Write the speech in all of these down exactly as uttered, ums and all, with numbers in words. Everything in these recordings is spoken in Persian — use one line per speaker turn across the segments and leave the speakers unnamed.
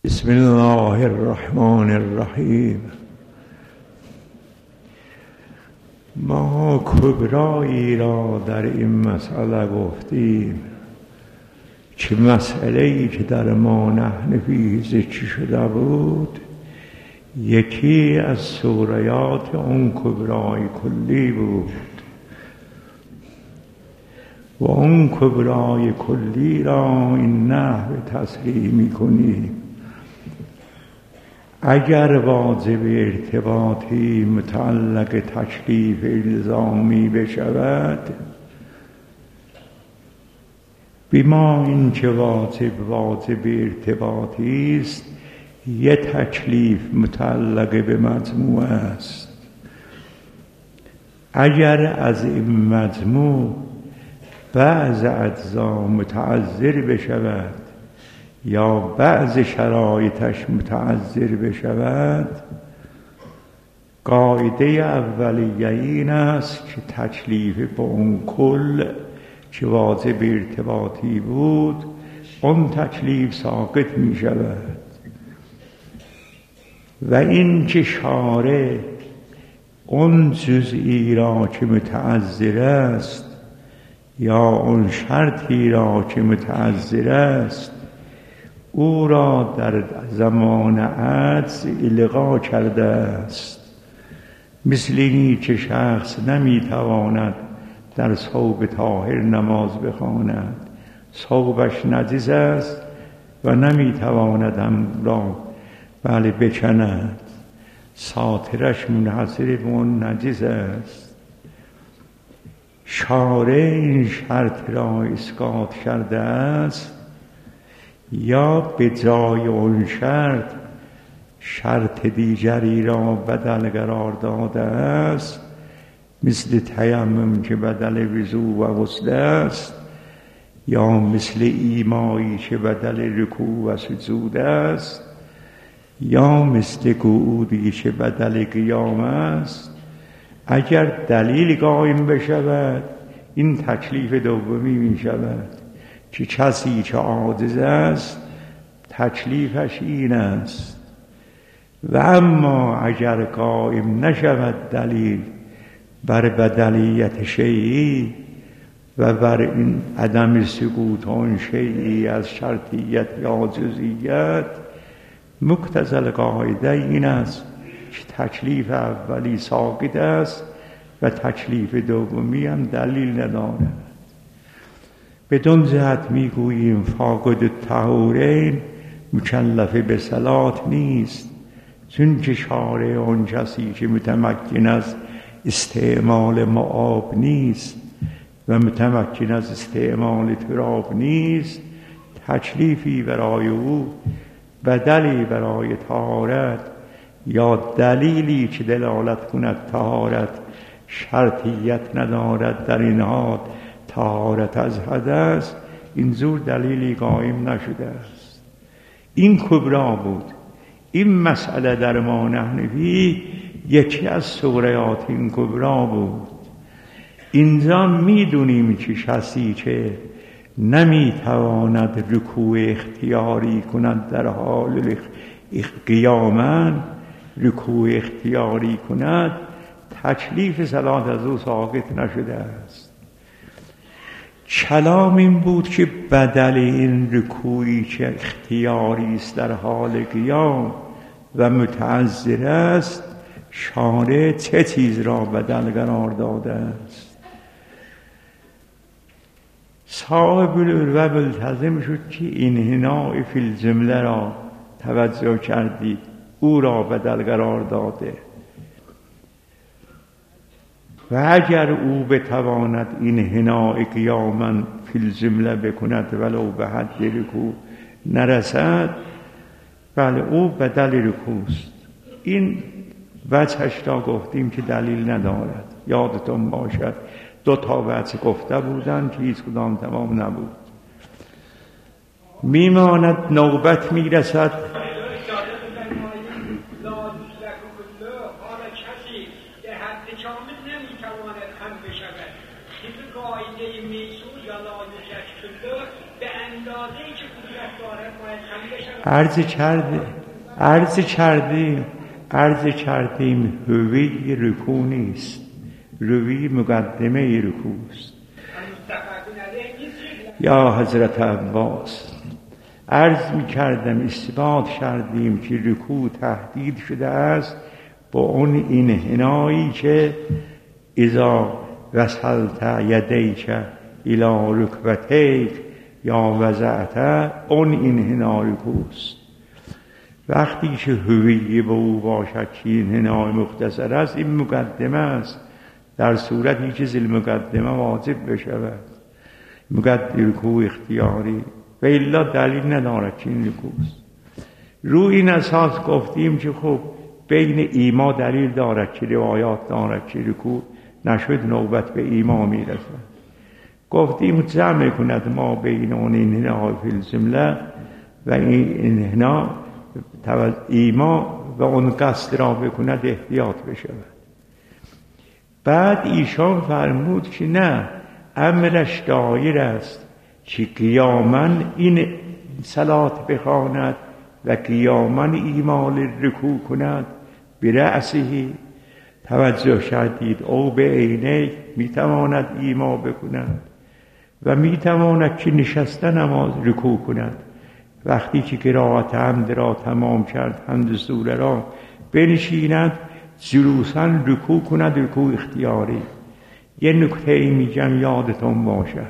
بسم الله الرحمن الرحیم. ما کبرایی را در این مسئله گفتیم که مسئله‌ای که در ما نحن فیه ذکر شده بود یکی از سوریات اون کبرای کلی بود و اون کبرای کلی را این نحو تصریح می‌کنیم. اگر واجب ارتباطی متعلق تکلیف الزامی بشود، بما این که واجب واجب ارتباطی است، یه تکلیف متعلق به مجموع است. اگر از این مجموع بعض اجزا متعذر بشود یا بعض شرایطش متعذر بشود، قاعده اولیه این است که تکلیف با اون کل که واجب ارتباطی بود اون تکلیف ساقط می شود و این که شارع اون جزئی را که متعذر است یا اون شرطی را که متعذر است او را در زمان عجز الغا کرده است. مثل اینی که شخص نمیتواند در ثوب طاهر نماز بخواند، ثوبش نجس است و نمیتواند هم را بله بکند، ساترش منحصر به اون نجس است. شارع این شرط را اسقاط کرده است یا به جای اون شرط شرط دیگری را بدل قرار داده است، مثل تیمم که بدل وضو و غسل است، یا مثل ایمایی که بدل رکوع و سجود است، یا مثل قعودی که بدل قیام است. اگر دلیل قائم بشود این تکلیف دومی می شود که کسی که عاجز است تکلیفش این است. و اما اگر قائم نشود دلیل بر بدلیت شیئی و بر این عدم سقوط آن شیئی از شرطیت یا جزئیت، مقتضی القاعده این است که تکلیف اولی ساقط است و تکلیف دومی هم دلیل ندارد. بدون جهت میگوییم فاقد الطهورین مکلف به صلات نیست، چون که شارع آن کسی که متمکن از استعمال معاب نیست و متمکن از استعمال تراب نیست، تکلیفی برای او بدلی برای طهارت یا دلیلی که دلالت کند طهارت شرطیت ندارد در این حال طهارت از حدث، این زور دلیلی قائم نشده است. این کبرا بود. این مسئله در ما نحن فیه یکی از سوریات این کبرا بود. اینجا میدونیم که کسی که نمیتواند رکوع اختیاری کند در حال قیامن رکوع اختیاری کند، تکلیف صلات از او ساقط نشده است. کلام این بود که بدل این رکوعی که اختیاری است در حال قیام و متعذر است، شارع چه چیز را بدل قرار داده است؟ صاحب العروة ملتزم شد که انحناء فی الجمله را توجه کردید، او را بدل قرار داده. و اگر او بتواند انحناء قیاما فی الجمله بکند ولو به حد رکوع نرسد، بله او بدل رکوع است. این وجهش را گفتیم که دلیل ندارد. یادتون باشد دو تا وجه گفته بودن که هیچ کدام تمام نبود. میماند نوبت میرسد عرض کرده عرض کردیم عرض کردیم روی رکوع نیست، روی مقدمه رکوعست. یا حضرت عباس عرض می کردم اثبات کردیم که رکوع تهدید شده است با اون انحنایی که اذا وصلت یدیک الی رکبتیک یا وضعت، اون انحنا رکوعست. وقتی که هویه به او باشد که انحنای مختصر است، این مقدمه است. در صورتی که ذل مقدمه واجب بشود، مقدم رکوع اختیاری و الا دلیل ندارد که این رکوعست. روی این اساس گفتیم که خب بین ایما دلیل دارد که روایات دارد که رکوع نشد نوبت به ایما میرسد. گفتیم جمع کند ما بین اون انحنا فی الجمله و این انحنا ایما و اون قصد را بکند احتیاط بشود. بعد ایشان فرمود که نه، امرش دایر است که قیاما این صلات بخواند و قیاما ایمال رکوع کند برأسه. توجه شدید او به عینه میتواند ایما بکند و میتواند که نشسته نماز رکوع کند. وقتی که قرائت حمد را تمام کرد، حمد سوره را بنشیند، جلوساً رکوع کند، رکوع اختیاری. یه نکته ای میگم یادتون باشد،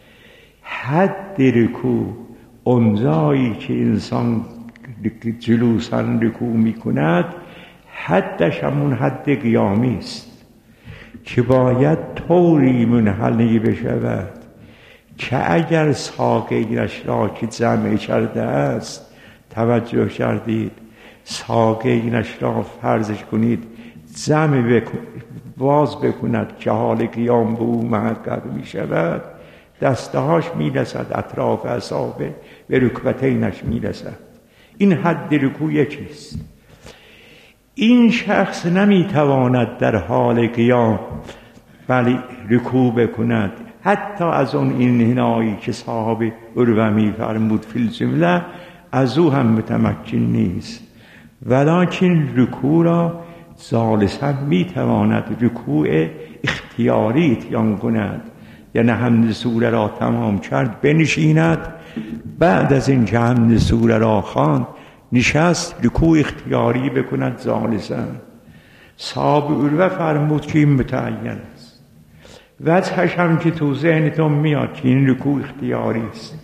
حد رکوع اونجایی که انسان جلوساً رکوع میکند، حدش همون حد قیامی است که باید طوری منحنی بشود که اگر ساقینش را که جمع کرده است، توجه کردید، ساقینش را فرضش کنید جمع باز بکند که حال قیام به او محقق می شود، دستهاش می رسد اطراف اصابع به رکبتینش می رسد. این حد رکوع چیست؟ این شخص نمی تواند در حال قیام ولی رکوع بکند، حتی از اون انحنایی که صاحب عروه می فرمود فی الجمله از او هم متمکن نیست، ولکن رکوع را جالسا می تواند رکوع اختیاری اتیان کند. یعنی حمد سوره را تمام کرد بنشیند، بعد از این که حمد سوره را خواند نشست رکوع اختیاری بکند جالسا. صاحب عروه فرمود که این متعین است. وجهش هم که تو ذهنتون میاد که این رکوع اختیاری است.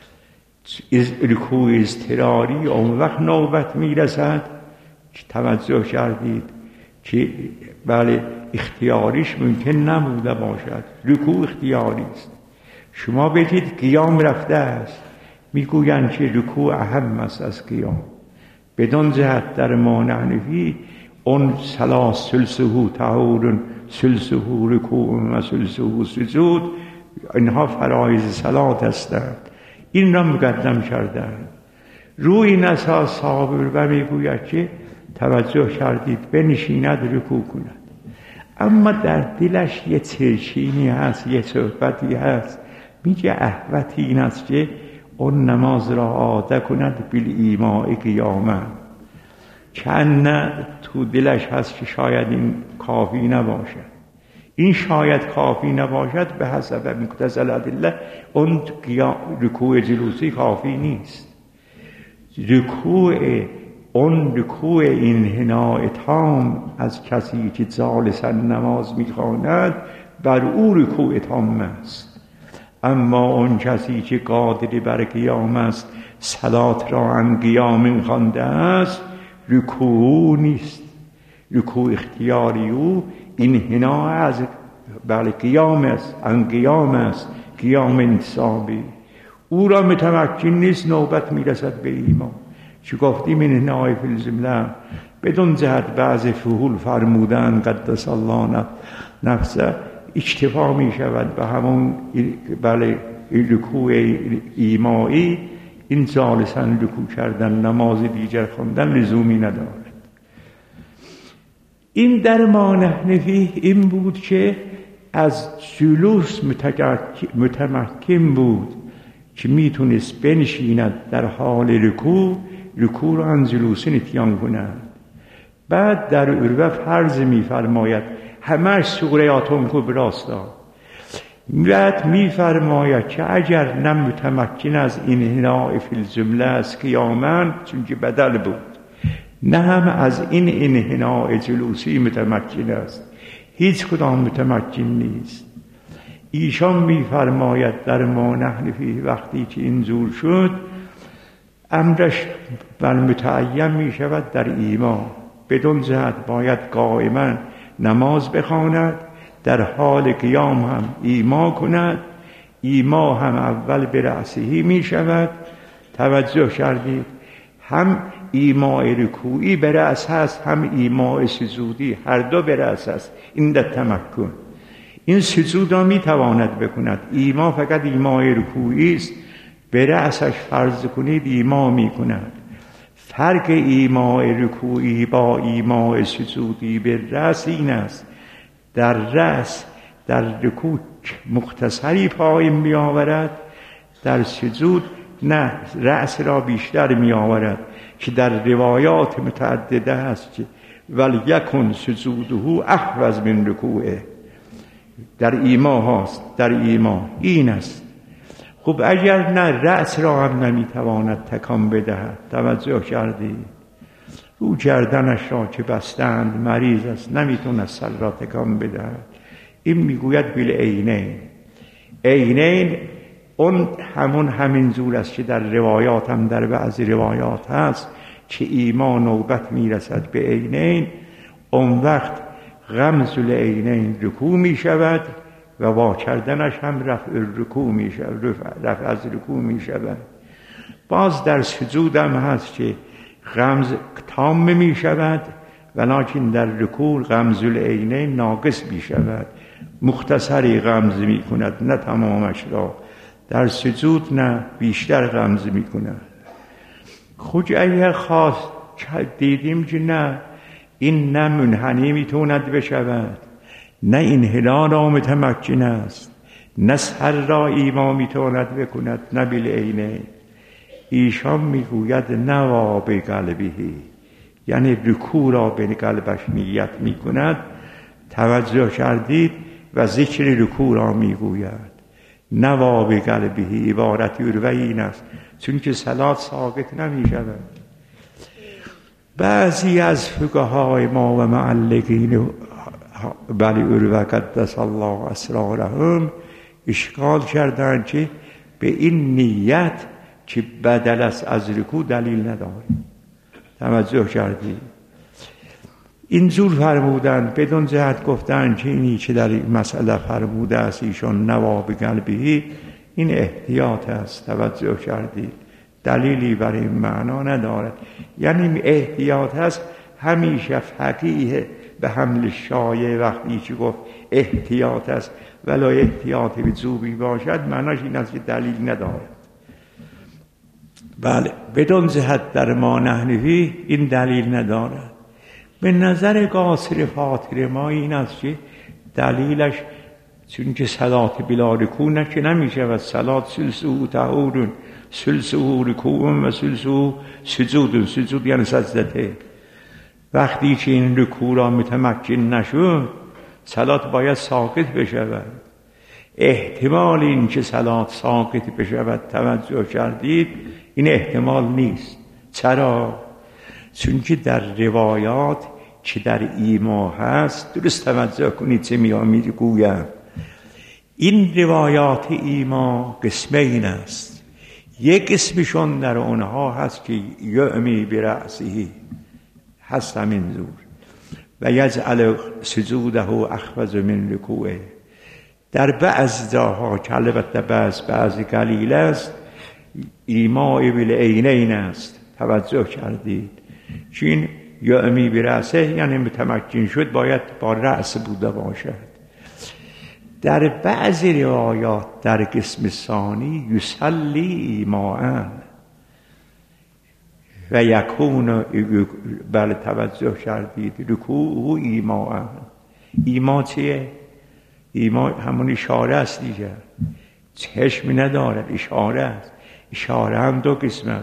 رکوع اضطراری اون وقت نوبت میرسد که توجه کردید که بله اختیاریش ممکن نبوده باشد، رکوع اختیاری است. شما بگید قیام رفته است، میگویند که رکوع اهم است از قیام. بدون جهت در مانعنفی اون ثلاث سلسهو طهور سلسهو رکوع و سلسهو سجود، اینها فرایض صلات هستند، این را مقدم کردند. روی این اساس صاحب عروه میگوید که توجه کردید بنشیند رکوع کند. اما در دلش یه ترشینی هست، یه صحبتی هست، میگه احوتی این است که اون نماز را عاده کند بیل ایماء قیاما. چند تو دلش هست که شاید این کافی نباشد. این شاید کافی نباشد به حسب مقتضی الادله، اون رکوع جلوسی کافی نیست. رکوع اون رکوع انحناء تام از کسی که جالسا نماز میخواند بر او رکوع تام است. اما اون کسی که قادر بر قیام است، صلات را عن قیام خوانده است، رکوع نیست، رکوع اختیاری او انحناء از بر قیام است، عن قیام است، قیام انتصابی. او را متمکن نیست، نوبت میرسد به ایمان. چه گفتیم انحناء فی الجمله بدون جهت بعض فحول فرمودن قدس الله نفسه اکتفا می شود به همون بله رکوع ایمایی. این جالسا رکوع کردن، نماز دیگر خواندن لزومی ندارد. این در مانحنفی این بود که از جلوس متمکن بود که میتونست بنشیند در حال رکوع رکوع را عن جلوس اتیان کنند. بعد در عروه فرض می‌فرماید همش سوره آتم کبراست. بعد می‌فرماید که اگر نه متمکن از انحناء فی الجمله است قیاما، چون که بدل بود، نه هم از این انحناء جلوسی متمکن است، هیچ کدام متمکن نیست. ایشان می‌فرماید در ما نحن فیه، وقتی که اینجور شد امرش بر متعین می‌شود در ایما. بدون جهت باید قائما نماز بخواند، در حال قیام هم ایما کند. ایما هم اول به رأسهی می شود. توجه کردید؟ هم ایماء رکوعی به رأس هست، هم ایماء سجودی، هر دو به رأس هست. این در تمکن. این سجود را می تواند بکند. ایما فقط ایماء رکوعی است، به رأسش فرض کنید ایما می کند. فرق ایماء رکوعی با ایماء سجودی به رأس این است: در رأس در رکوع مختصری پای می آورد، در سجود نه، رأس را بیشتر می آورد، که در روایات متعدده است که ولیکن سجوده احوز من رکوعه. در ایما هست، در ایما این است. خب اگر نه، رأس را هم نمی تواند تکان بدهد. توجه کردید؟ رو گردنش را که بستند، مریض است، نمیتونه سر را تکان بدهد. این میگوید بالعینین. عینین اون همون همین زور است که در روایات هم در بعضی روایات هست که ایما نوبت میرسد به عینین، اون وقت غمز العینین رکوع میشود و وا کردنش هم رفع رکوع میشود، رفع از رکوع میشود. باز در سجود هم هست که غمز تام می شود، ولکن در رکوع غمز العینین ناقص می شود، مختصری غمز می کند، نه تمامش را. در سجود نه، بیشتر غمز می کند. خود اگر خواست دیدیم که نه، این نه منحنی می توند بشود، نه این انحناء را متمکن است، نه سر را ایما می توند بکند، نه بالعینین. ایشان میگوید نوا به قلبی، یعنی رکوع را به قلبش نیت میکند. توجه کردید؟ و ذکر رکوع را میگوید نوا به قلبی. عبارت عروه این است، چون که صلات ساقط نمیشود. بعضی از فقهای ما و معلقین بلی عروه قدس الله اسرارهم اشکال کردند که به این نیت که بدل است از رکوع دلیل نداره. توجه کردی؟ اینجور فرمودن، بدون جهت گفتن که اینی که در این مسئله فرموده است ایشان نوا به قلبی، این احتیاط است. توجه کردی؟ دلیلی برای این معنا ندارد. یعنی احتیاط هست. همیشه فقیه به حمل شایع وقتی که گفت احتیاط است ولی احتیاط به زوبی باشد، معناش این است که دلیل ندارد. بله، بدون جهت در ما نحنفی این دلیل ندارد. به نظر قاصر فاطر ما این است که دلیلش، چون که صلات بلا رکوع نشه نمیشه و صلات سلسو تعورون، سلسو رکوع و سلسو سجود. سجود یعنی سجدته. وقتی که این رکوع را متمکن نشد، صلات باید ساقط بشود. احتمال این که صلات ساقط بشود، توجه کردید؟ این احتمال نیست. چرا؟ چون که در روایات که در ایما هست، درست توجه کنید چه میامید گویم، این روایات ایما قسمین است. یک قسمشون در اونها هست که یعمی برأسه، هست همین زور، و یجعل سجوده اخفض من رکوعه. در بعض جاها که البته بعض بعضی قلیل است، ایماء بالعینین است. توجه کردید؟ چین یعمی برأسه یعنی متمکن شد، باید با رأس بوده باشد. در بعض روایات در قسم ثانی یصلی ایماء و یکون، بله توجه کردید، رکوع ایماء. ایما چیه؟ ایما همون اشاره است دیگه، چشم ندارد، اشاره است. اشاره هم دو قسم است.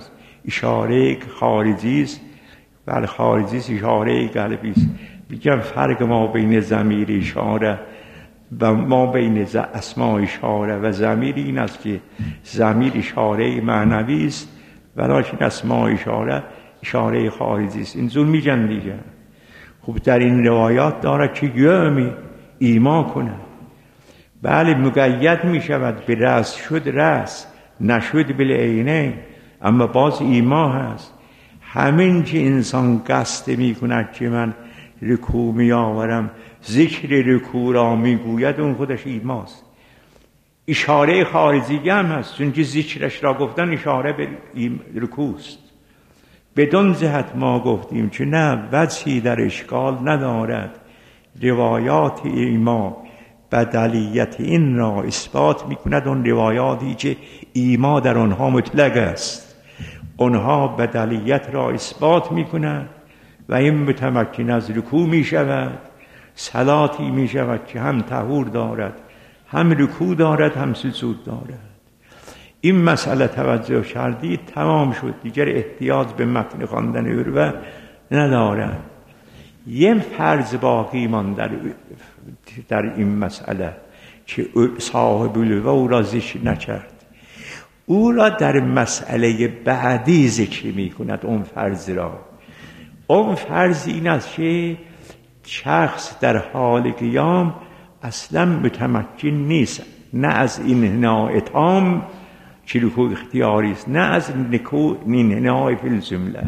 اشاره خارجی است، بل خارجی است، اشاره قلبی است. میگم فرق ما بین ضمیر اشاره و ما بین اسماء اشاره و ضمیر این است که ضمیر اشاره معنوی است ولیکن اسماء اشاره اشاره خارجی است. این زور میگن دیگه. خب در این روایات داره که یومی ایما کنه، بله مقید می شود به رأس شد رأس نشد بالعینین، اما باز ایما هست. همین که انسان قصد می کند که من رکوع می آورم، ذکر رکوع را می گوید، اون خودش ایماست. اشاره خارجی هم هست، چون که ذکرش را گفتن اشاره به رکوع است. بدون جهت ما گفتیم که نه، وجهی در اشکال ندارد. روایات ایما بدلیت این را اثبات می کند، اون روایاتی که ایما در آنها مطلق است، آنها بدلیت را اثبات می کند و این متمکن از رکوع می شود. صلاتی می شود که هم طهور دارد، هم رکوع دارد، هم سجود دارد. این مسئله توجه کردید تمام شد، دیگر احتیاج به متن خواندن عروه ندارد. یه فرض باقی مانده در, در این مسئله که صاحب العروه او را ذکر نکرد، او را در مسئله بعدی ذکر می کند. اون فرض را، اون فرض این است که شخص در حال قیام اصلا متمکن نیست، نه از این انحناء تام که رکوع اختیاری است، نه از انحناء فی الجمله.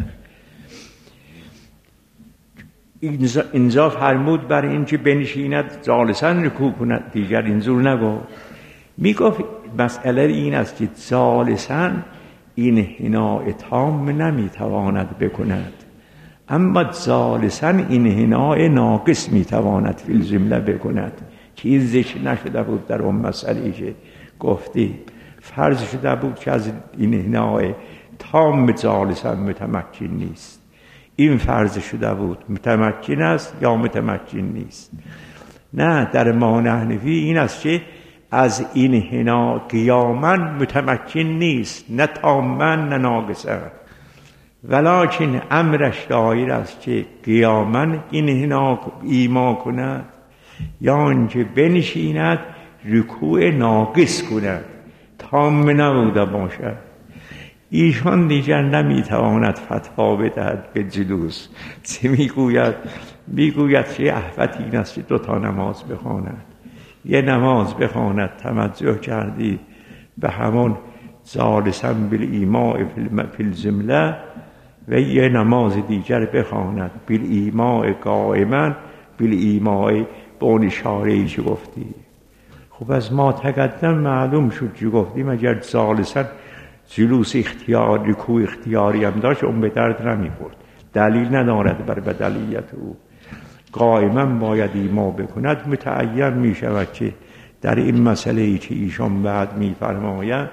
اینجا فرمود بر این که بنشیند جالسا رکوع کند، دیگر اینجور نگفت. میگفت مسئله این است که جالسا این انحناء تام نمیتواند بکند، اما جالسا این انحناء ناقص میتواند فی الجمله بکند، که این ذکر نشده بود در اون مسئله که گفتی. فرض شده بود که از این انحناء تام جالسا متمکن نیست. این فرض شده بود متمکن است یا متمکن نیست. نه، در ما نحنفی این است که از این انحناء قیاما متمکن نیست، نه تاما نه ناقصا، ولکن امرش دایر است که قیاما این انحناء ایما کند یا آنکه بنشیند رکوع ناقص کند، تام نبوده باشد. ایشان دیگر نمیتواند فتوا بدهد به جلوس. چه میگوید؟ میگوید که احوط این است که دو تا نماز بخواند. یه نماز بخواند، توجه کردی به همون جالسا بالایماء فی الجمله، و یه نماز دیگر بخواند بالایماء قائما بالایماء به اون اشاره‌ای که گفتی. خب از ما تقدم معلوم شد که گفتیم اگر جالسا جلوس اختیار رکوع اختیاری هم داشت، اون به درد نمی‌خورد، دلیل ندارد بر بدلیت او. قائما باید ایما بکند. متعین می شود که در این مسئله ای که ایشان بعد می فرماید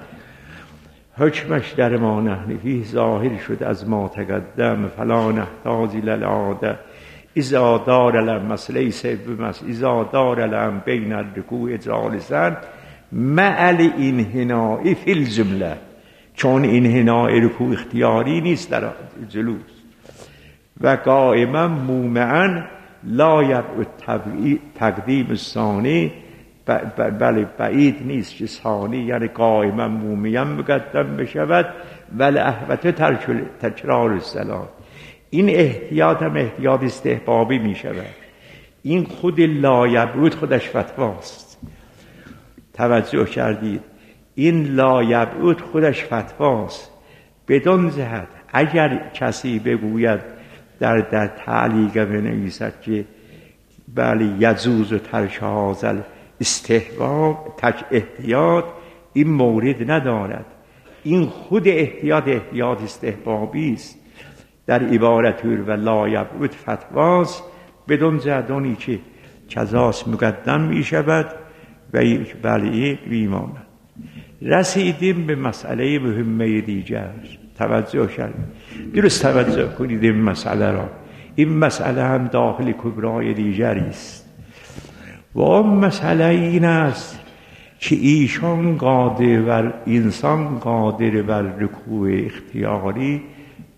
حکمش در ما نحنفی ظاهر شد از ما تقدم، فلا نحتاج للعاده اذا دار المسئله سبمس اذا دار لهم بین الرکوع جالسا مع الانحناء فی الجمله، چون انحناء رکوع اختیاری نیست در جلوس. و قائما مومعا لا یبعد تقدیم ثانی، بله بعید نیست که ثانی یعنی قائما مومعا مقدم بشود، ولی احوط تکرار الصلات. این احتیاط هم احتیاط استحبابی می شود. این خود لا یبعد خودش فتواست. توجه کردید؟ این لا یبعد خودش فتواست. بدون جهت اگر کسی بگوید در در تعلیق بنویسد که بله یجوز و ترک هذا استحباب تک احتیاط، این مورد ندارد. این خود احتیاط احتیاط استحبابی است. در عبارت و لا یبعد فتواست، بدون جهتانی که کذاست مقدم می شود و بله میماند. رسیدیم به مسئله مهمه دیگر. توجه کردید؟ درست توجه کنید این مسئله را. این مسئله هم داخل کبرای دیگری است و اون مسئله این است که ایشان قادر بر انسان قادر بر رکوع اختیاری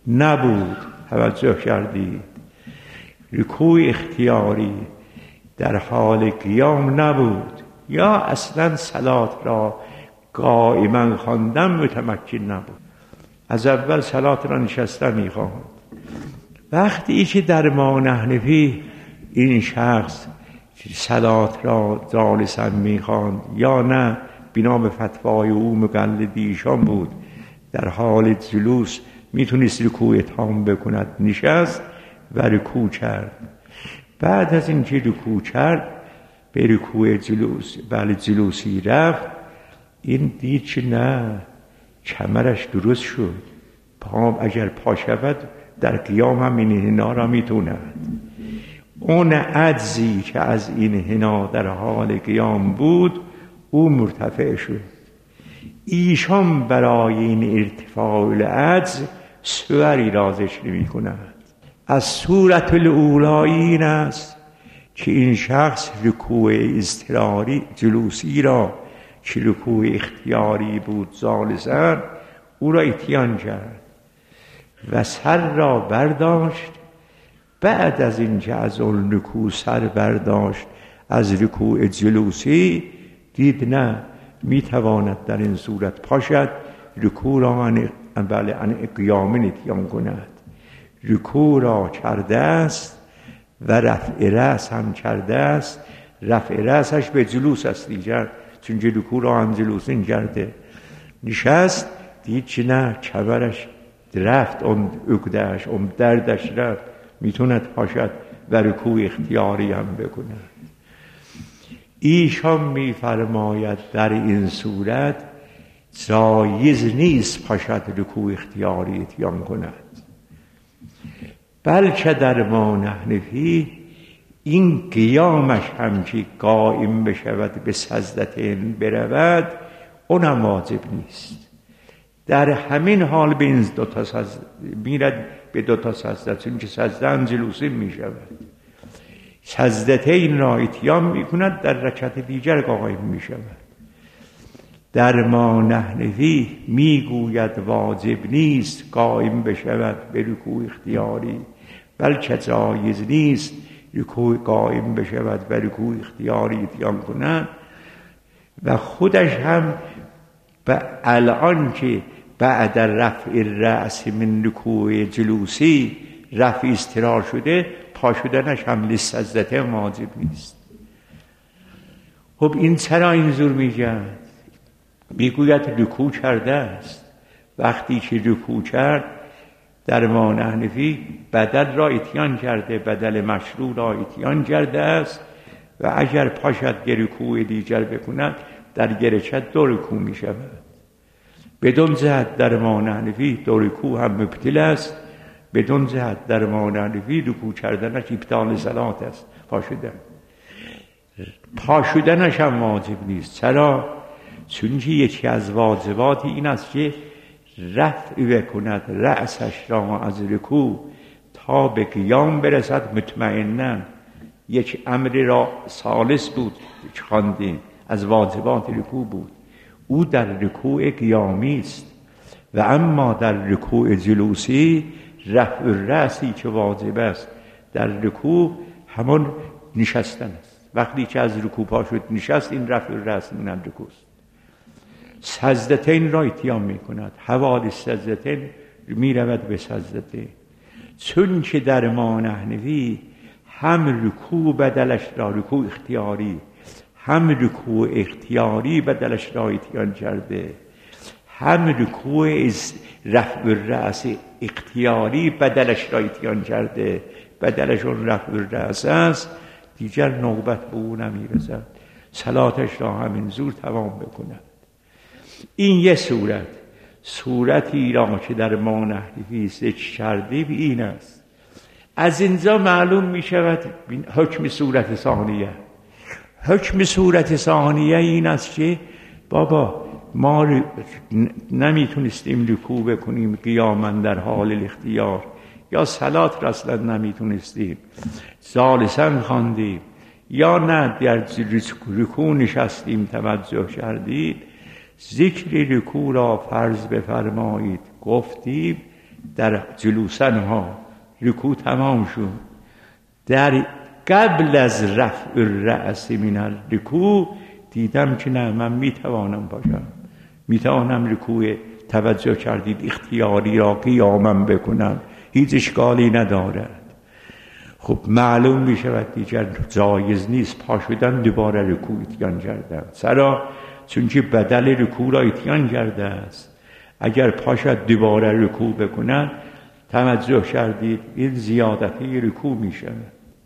نبود. توجه کردید؟ رکوع اختیاری در حال قیام نبود، یا اصلا صلات را قائما خواندن متمکن نبود. از اول صلات را نشسته میخواند. وقتی که در ما نحنفی این شخص صلات را جالسا میخواند یا نه، بنا به فتوای او مقلدی ایشان بود، در حال جلوس میتونست رکوع تام بکند، نشست و رکوع کرد. بعد از اینکه رکوع کرد به رکوع جلوس بله جلوسی رفت، این دید که نه، کمرش درست شد، پام اگر پا شود در قیام هم این حنا را میتوند. اون عجزی که از این حنا در حال قیام بود او مرتفع شد. ایشان برای این ارتفاع العجز سوری را ذکر می کند. از صورت الاولی این است که این شخص رکوع اضطراری جلوسی را که رکوع اختیاری بود جالسا او را اتیان کرد و سر را برداشت. بعد از اینکه از اون رکوع سر برداشت از رکوع جلوسی، دید نه میتواند در این صورت پاشد رکوع را عن بله عن قیام اتیان کند. رکوع را کرده است و رفع رأس هم کرده است. رفع رأسش به جلوس است دیگر، چون رکوع را عن جلوسین کرده. نشست، دید که نه، کمرش رفت، اون عقده‌اش، اون دردش رفت، میتوند پاشد و رکوع اختیاری هم بکند. ایشان میفرماید در این صورت جایز نیست پاشد رکوع اختیاری اتیان کند، بلکه در ما نحنفی این قیامش هم که قائم بشود به سجدتین برود اونم واجب نیست. در همین حال به این دو تا سجده میرد، به دو تا سجده، چون که سجده هم جلوسی میشود. سجدتین را اتیان میکند، در رکعت دیگر قائم میشود. در ما نحنفی میگوید واجب نیست قائم بشود به رکوع اختیاری، بلکه جایز نیست رکوع قائم بشود و رکوع اختیاری اتیان کند. و خودش هم به الان که بعد رفع الرأس من رکوع جلوسی رفع اضطرار شده، پا شدنش هم للسجدتین واجب نیست. خب این چرا اینجور میگه؟ میگوید رکوع کرده است. وقتی که رکوع کرد در ما نحنفی بدل را اتیان کرده، بدل مشروع را اتیان کرده است و اگر پاشد رکوع دیگر بکند در گرچت دو رکوع می شود. بدون جهت در ما نحنفی دو رکوع هم مبطل است، بدون جهت در ما نحنفی رکوع کردنش ابطال صلات است. پاشدن پاشدنش هم واجب نیست. چرا؟ چون که یکی از واجبات این است که رفع بکند رأسش را از رکوع تا به قیام برسد مطمئناً. یک امر را ثالث بود که خواندیم، از واجبات رکوع بود، او در رکوع قیامی است. و اما در رکوع جلوسی رفع الرأسی که واجب است در رکوع همان نشستن است. وقتی که از رکوع پا شد نشست، این رفع الرأس من رکوع است. سجدتین را اتیان می کند، حوال سجدتین می رود به سجدتین. چون که در ما نحنفی هم رکوع بدلش را رکوع اختیاری، هم رکوع اختیاری بدلش را اتیان کرده، هم رکوع رفع الرأس اختیاری بدلش را اتیان کرده، بدلش اون رفع الرأس است، دیگر نوبت به او نمیرسد، صلاتش را همین زور تمام بکند. این یه صورت. صورتی را که در ما نحنفی ذکر کردیم این است. از اینجا معلوم می شود حکم صورت ثانیه. حکم صورت ثانیه این است که بابا ما نمیتونستیم رکوع بکنیم قیاما در حال الاختیار، یا صلات را اصلا نمیتونستیم جالسا خواندیم، یا نه در رکوع نشستیم توجه کردید، ذکر رکوع را فرض بفرمایید. گفتیم در جلوسنها رکوع تمام شد، در قبل از رفع الرأس من الرکوع دیدم که نه، من میتوانم باشم، میتوانم رکوع توجه کردید اختیاری را قیامم بکنم، هیچ اشکالی ندارد. خب معلوم می شود دیگر جایز نیست پا شدن دوباره رکوع اتیان کردن. چرا؟ چون که بدل رکوع را اتیان کرده است. اگر پاشد دوباره رکوع بکنن، توجه کردید این زیادتی رکوع می شود.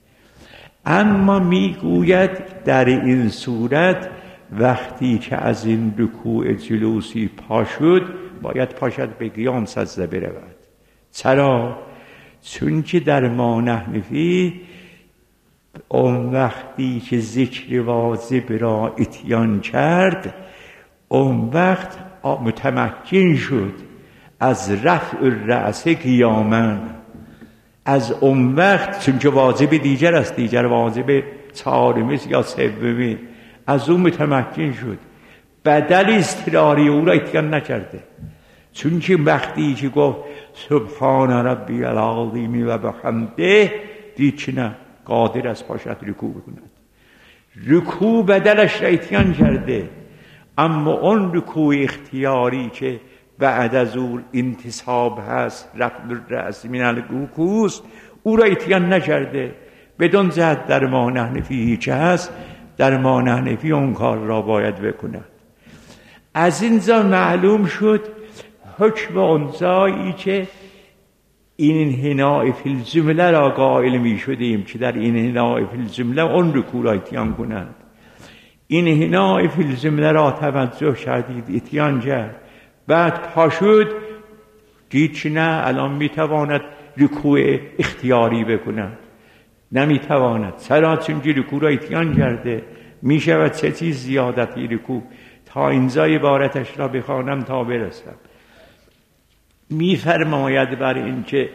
اما می گوید در این صورت وقتی که از این رکوع جلوسی پا شد باید پاشد به قیام سجده برود. چرا؟ چون که در ما نحنفی اون وقتی که ذکر واجب را اتیان کرد، اون وقت متمکن شد از رفع الرأس قیاما. از اون وقت، چون که واجب دیگر است، دیگر واجب چهارمی یا سومی، از اون متمکن شد، بدل اضطراری او را اتیان نکرده. چون که وقتی که گفت سبحان ربی العظیم و بحمده، دید که نه، قادر است پاشد رکوع بکند. رکوع بدلش را اتیان کرده، اما اون رکوع اختیاری که بعد از اون انتصاب هست، رفع الرأس من الرکوع، او را اتیان نکرده. بدون جهت در ما نحنفی هیچ هست، در ما نحنفی اون کار را باید بکند. از اینجا معلوم شد حکم اون جایی که این انحناء فی الجمله را قائل می شدیم که در این انحناء فی الجمله اون رکوع را اتیان کنند. این انحناء فی الجمله را توجه کردید اتیان کرد، بعد پا شد، دید که نه، الان می تواند رکوع اختیاری بکند. نمی تواند. چرا؟ چون که رکوع را اتیان کرده. می شود چه چیز زیادتی رکوع. تا اینجا عبارتش را بخوانم تا برسم. می فرماید بر این که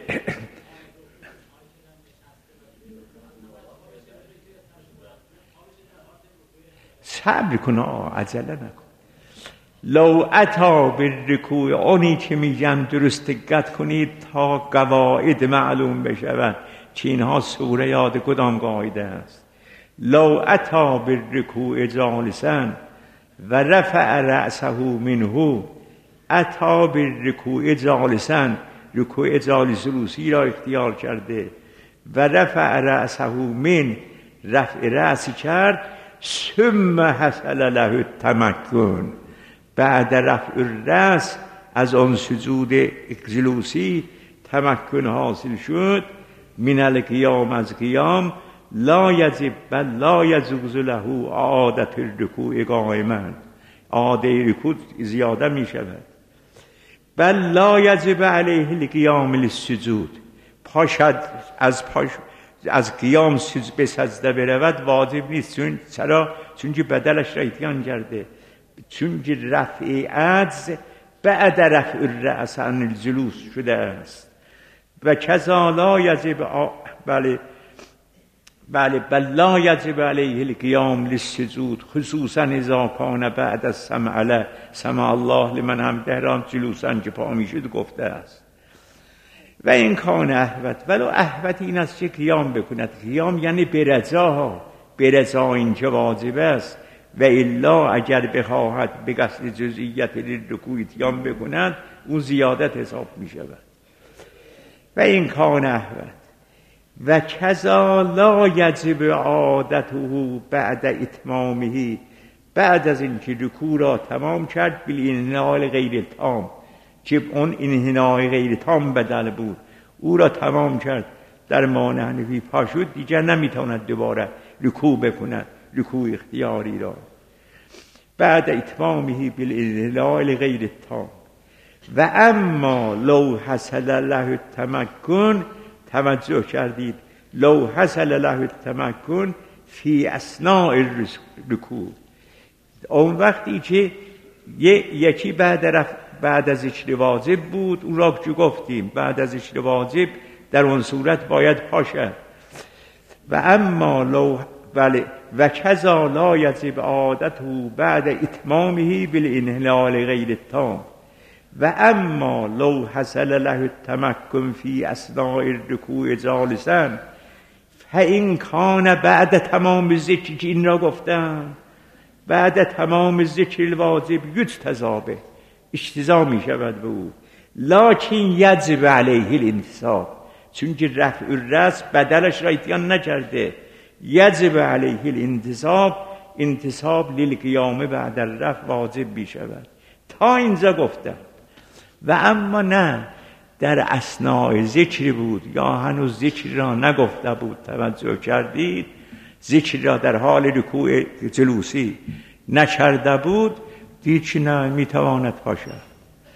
صبر کن، عجله نکن. لو اتا بالرکوع، اونی که میگم درست دقت کنید تا قواعد معلوم بشود که اینها سوره یاد کدام قاعده است. لو اتا بالرکوع جالسا و رفع رأسه منه، اتا بالرکوع جالسا، رکوع جالس روسی را اختیار کرده، و رفع رأسه من، رفع رأسی کرد، ثم حصل له التمکن، بعد رفع الرأس از آن سجود جلوسی تمکن حاصل شد، من القیام، از قیام، لا یجب بل لا یجوز له عادت الرکوع قائما، عاده رکوع زیاده می شود. بل لا یجب علیه القیام للسجود، پاشد از پاش از قیام به سجده برود واجب نیست. چون چرا؟ چون که بدلش را اتیان کرده. چون که رفع عجز بعد رفع الرأس عن الجلوس شده است. و کذا لا یجب آ... بله بله بل لا یجب علیه القیام للسجود، خصوصا اذا کان بعد از سمع له سمع الله لمن حمده را جلوسا که پا میشد گفته است. و این کان احوت، ولو احوت این است که قیام بکند. قیام یعنی برجا، برجا این که واجب است. و الا اگر بخواهد به قصد جزئیت رکوع اتیان بکند، اون زیادت حساب می شود. و این کان احوت و کذا لا یجب عادته بعد اتمامه، بعد از اینکه رکوع را تمام کرد، بالانحناء غیر تام، که اون انحناء غیر تام بدل بود، او را تمام کرد، در ما نحنفی پا شد، دیگر نمیتواند دوباره رکوع بکند، رکوع اختیاری را، بعد اتمامه بالانحناء غیر تام. و اما لو حصل له التمکن، توجه کردید، لو حصل له التمکن فی اثناء الرکوع، اون وقتی که یکی بعد رفت بعد از ذکر واجب بود، اون را که گفتیم بعد از ذکر واجب در اون صورت باید پاشد. و اما لو بله و کذا لا یجب عادته بعد اتمامه بالانحناء غیر التام، و اما لو حصل له التمکن فی اثناء الرکوع جالسا فإن کان بعد تمام ذکر، که این را گفتم بعد تمام ذکر الواجب یجتزا به، اجتزا می شود به او، لکن یجب علیه الانتصاب، چون که رفع الرأس بدلش را اتیان نکرده، یجب علیه الانتصاب، انتصاب للقیام بعد الرفع واجب می شود. تا اینجا گفتم. و اما نه در اثناء ذکر بود یا هنوز ذکر را نگفته بود، توجه کردید، ذکر را در حال رکوع جلوسی نکرده بود، دید که نه میتواند باشد.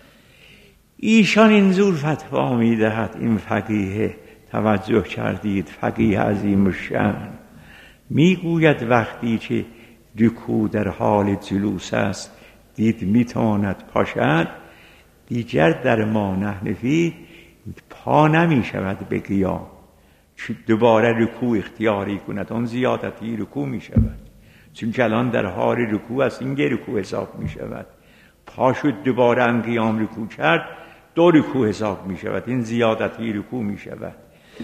ایشان اینجور فتوا میدهد این فقیه، توجه کردید، فقیه عظیم الشأن میگوید وقتی که رکوع در حال جلوس است دید میتواند پاشد، دیگر در ما نحنفی پا نمی شود به قیام، دوباره رکوع اختیاری کند، اون زیادتی رکوع می شود، چون که الان در حال رکوع است، این رکوع حساب می شود. پا شد دوباره هم قیام رکوع کرد، دو رکوع حساب می شود، این زیادتی رکوع می شود.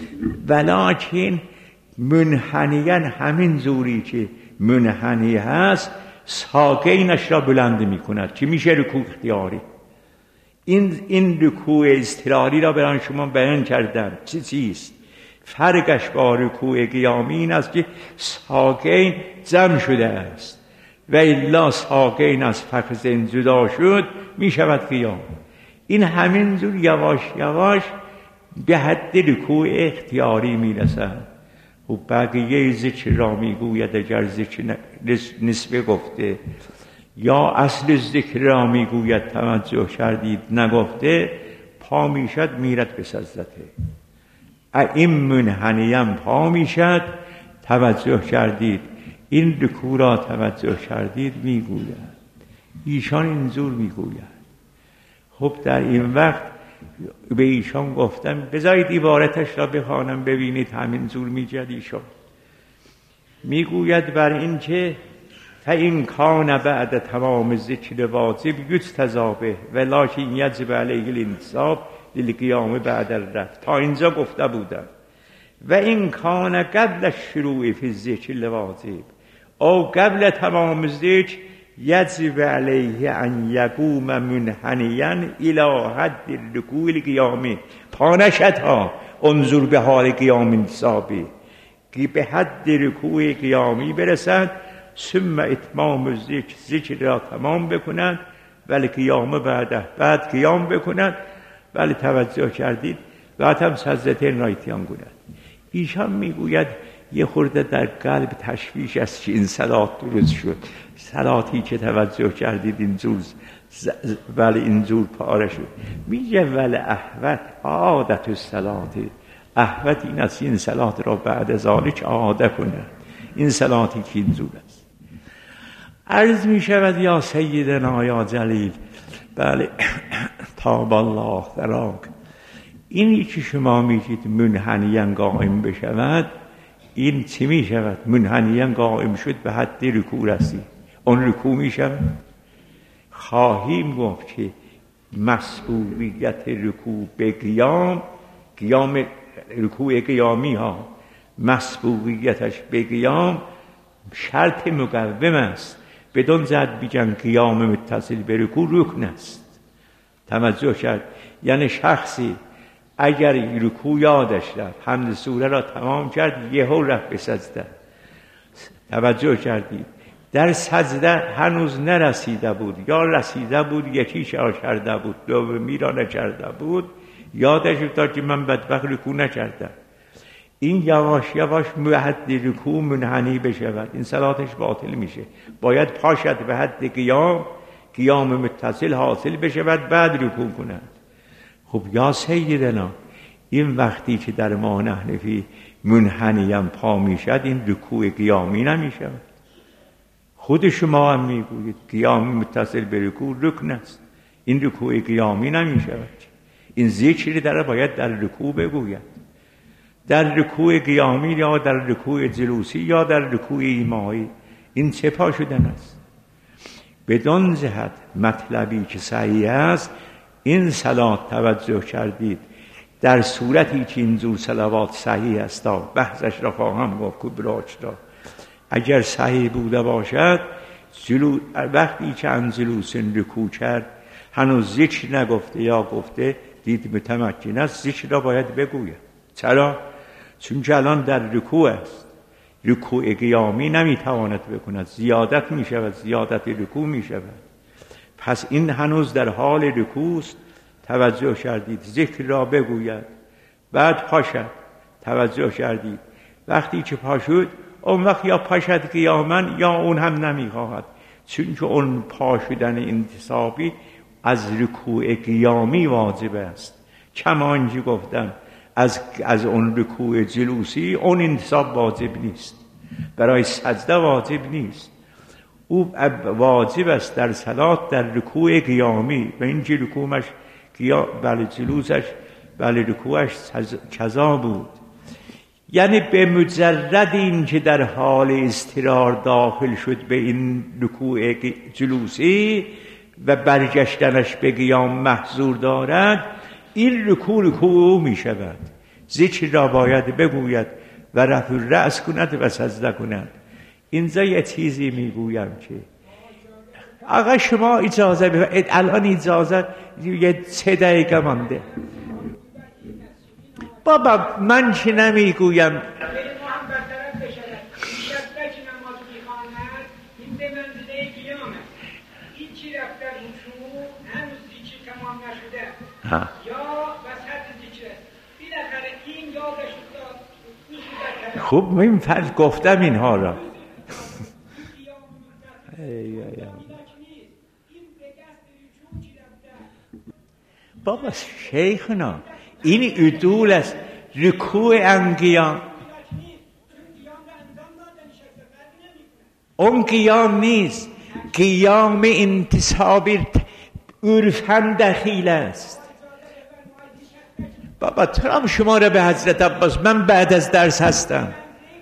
ولیکن منحنیاً همین زوری که منحنی هست ساقینش را بلند می کند که میشه رکوع اختیاری. این این رکوع اضطراری را برای شما بیان کردم. چی چیست؟ فرقش با رکوع قیامی این است که ساقین جمع شده است و الا ساقین از فخذین جدا شد می شود قیام. این همینجور یواش یواش به حد رکوع اختیاری می رسد. و بقیه ذکر را می گوید اگر ذکر نسبه گفته یا اصل ذکر را می گوید توجه کردید نگفته، پا می شد میرد به سجدته. این منحنیم پا می شد، توجه کردید، این رکوع را توجه کردید می گوید. ایشان اینجور می گوید. خب در این وقت به ایشان گفتم بذارید عبارتش را بخوانم ببینید همینجور می جد. ایشان می گوید بر این که فإن کان بعد تمام ذکر واجب یجتزا به ولکن یجب علیه الانتصاب للقیام بعد الرفع. تا اینجا گفته بودم. و این کان قبل الشروع فی الذکر الواجب او قبل تمام ذکر یجب علیه ان یقوم منحنیا الی حد الرکوع القیامی. پا نشد ها، انظر به حال قیام انتصابی که به حد رکوع قیامی برسد، ثم اتمام الذکر، ذکر را تمام بکند، ولی قیام بعد بعد قیام بکند، ولی توجه کردید بعد هم سجدتین را اتیان کند. ایشان میگوید یه خورده در قلب تشویش است که این صلات درست شد، صلاتی که توجه کردید اینجور ولی اینجور پاره شد. میگه ولی احوت عادت الصلات، احوت این است این صلات را بعد از ذالک عاده کند، این صلاتی که اینجور است. عرض می شود یا سیدنا یا جلیل، بله تاب الله دراک، اینی که شما میگید منحنیاً قائم بشود، این چی می شود؟ منحنیاً قائم شد به حد رکوع رسید، اون رکوع می شود. خواهیم گفت که مسبوقیت رکوع به قیام، قیام رکوع قیامی ها مسبوقیتش به قیام شرط مقوم است. بدون زد بیجن قیام متصل به رکوع رکن است. توجه کرد؟ یعنی شخصی اگر رکوع یادش رفت، حمد سوره را تمام کرد، یهو رفت به سجده، توجه کردید، در سجده هنوز نرسیده بود یا رسیده بود یکیش را کرده بود دومی را نکرده بود، یادش افتاد که من بدبخت رکوع نکردم، این یواش یواش به حد رکوع منحنی بشود، این صلاتش باطل میشه. باید پاشد به حد قیام، قیام متصل حاصل بشود، بعد رکوع کند. خب یا سیدنا، این وقتی که در ما نحنفی منحنیم پا میشد، این رکوع قیامی نمیشود. خود شما هم میگویید قیام متصل به رکوع رکن است، این رکوع قیامی نمیشود. این ذکری در باید در رکوع بگوید، در رکوع قیامی یا در رکوع جلوسی یا در رکوع ایمایی. این چه پا شدن است؟ بدون جهت مطلبی که صحیح است، این صلات توجه کردید در صورتی که این زور صلوات صحیح است، بحثش را خواهم گفت کبراش را، اگر صحیح بوده باشد جلو وقتی که ان جلوس رکوع کرد هنوز ذکر نگفته یا گفته دید متمکن است، ذکر را باید بگوید. چرا؟ چون که الان در رکوع است، رکوع قیامی نمیتواند بکند، زیادت میشود، زیادت رکوع میشود. پس این هنوز در حال رکوع است. توجه کردید ذکر را بگوید، بعد پاشد. توجه کردید وقتی که پاشد اون وقت یا پاشد قیامن یا اون هم نمیخواهد، چون که اون پاشدن انتصابی از رکوع قیامی واجب است. کما اینجا گفتم از از اون رکوع جلوسی اون انتصاب واجب نیست، برای سجده واجب نیست، او واجب است در صلات در رکوع قیامی و این رکوعش قیام بله جلوسش بله رکوعش کذا بود. یعنی به مجرد این که در حال اضطرار داخل شد به این رکوع جلوسی و برگشتنش به قیام محظور دارد، این رکوع رکوع می شود. ذکر را باید بگوید و رفع رأس کند و سجده کند. اینجا یه چیزی میگویم که آقا شما اجازه بفرمایید، الان اجازه یه سه دقیقه مانده. بابا من چی نمیگویم، ها. یا وسط ذکر بالاخره این یادش افتاد. خوب من فرض گفتم اینها را. بابا شیخنا این عدول است، رکوع انقیام اون قیام نیست، قیام انتصابی عرفاً دخیل است. بابا ترام شما را به حضرت عباس، من بعد از درس هستم.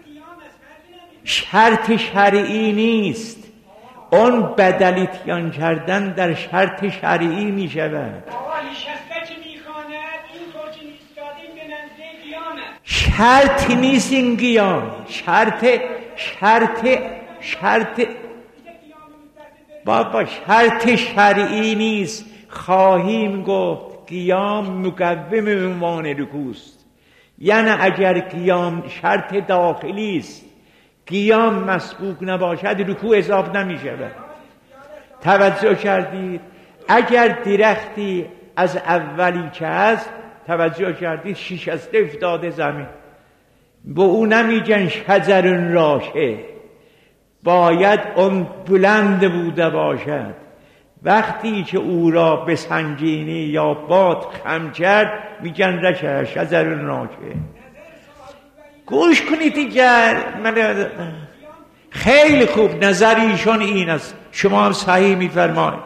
شرط شرعی نیست، اون بدلیتیان کردن در شرط شرعی می شود. شرط نیست این قیام، شرط شرط شرط بابا شرط شرعی نیست. خواهیم گفت قیام مقوم عنوان رکوع است. یعنی اگر قیام شرط داخلی است، قیام مسبوق نباشد، رکوع حساب نمی شود. توجه کردید؟ اگر درختی از اولی که هست توجه کردید شیشسته افتاده زمین، با او نمیگن شجر راشه، باید اون بلند بوده باشد. وقتی که او را به سنگینی یا باد خم کرد میگن رشه شجر راشه. گوش کنید دیگر، من خیلی خوب نظر ایشون این است، شما هم صحیح میفرمایید.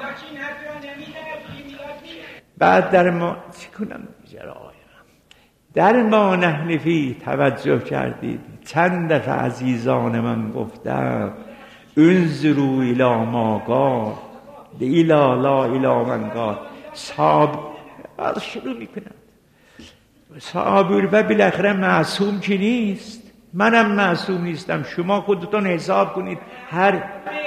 بعد در ما چی کنم در ما نحنفی توجه کردید چند دفعه عزیزان من گفتم انظروا الی ما قال الی لا الی من قال. صاب از شروع میکنم صابر و بالاخره معصوم که نیست، منم معصوم نیستم، شما خودتون حساب کنید. هر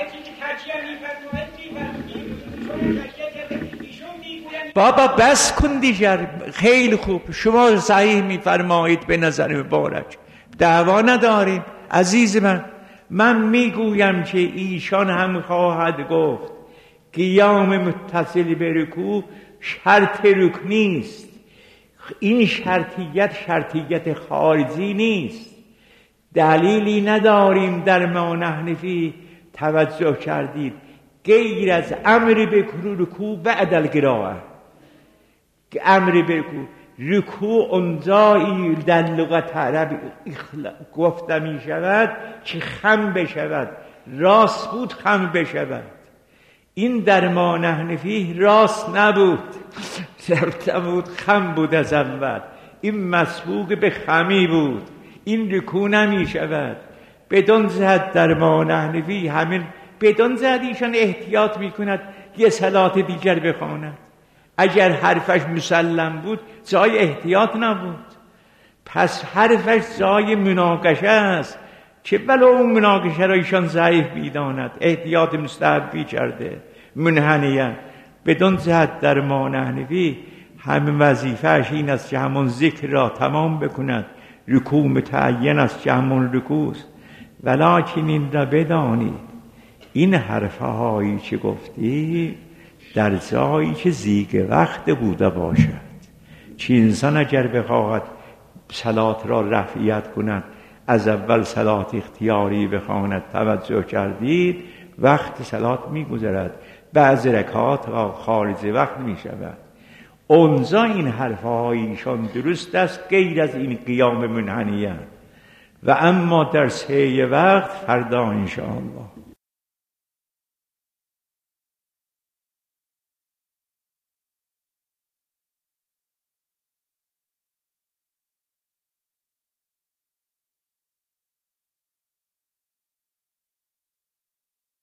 بابا بس کن دیگر، خیلی خوب شما صحیح میفرمایید به نظر مبارک، دعوا نداریم. عزیز من من میگویم که ایشان هم خواهد گفت قیام متصل به رکوع شرط رکنی است. این شرطیت شرطیت خارجی نیست، دلیلی نداریم در ما نحنفی. توجه کردید غیر از امر به رکوع بعد القراءه، امر به رکوع رکوع اونجایی در لغت عرب گفته می شود که خم بشود، راست بود خم بشود. این در ما نحنفی راست نبود، بود خم بود از اول، این مسبوق به خمی بود، این رکوع نمی شود. بدون زد در ما نحنفی همین بدون زد ایشان احتیاط می کند یه صلات دیگر بخواند. اگر حرفش مسلم بود جای احتیاط نبود. پس حرفش جای مناقشه است که ولو اون مناقشه را ایشان ضعیف بیداند، احتیاط مستحبی کرده منحنیه. بدون جهت در ما نحنفی همه وظیفهش این است که همون ذکر را تمام بکند. رکوع متعین است که همون رکوع است. ولیکن این را بدانید این حرفهایی که گفتی در جایی که زیگ وقت بوده باشد، چه انسان اگر بخواهد صلات را رفعیت کند از اول صلات اختیاری بخواند، توجه کردید وقت صلات میگذرد، بعض رکعات را خارج وقت میشود. اونجا این حرفهایشان درست است غیر از این قیام منحنیه. و اما در سه وقت فردا انشاءالله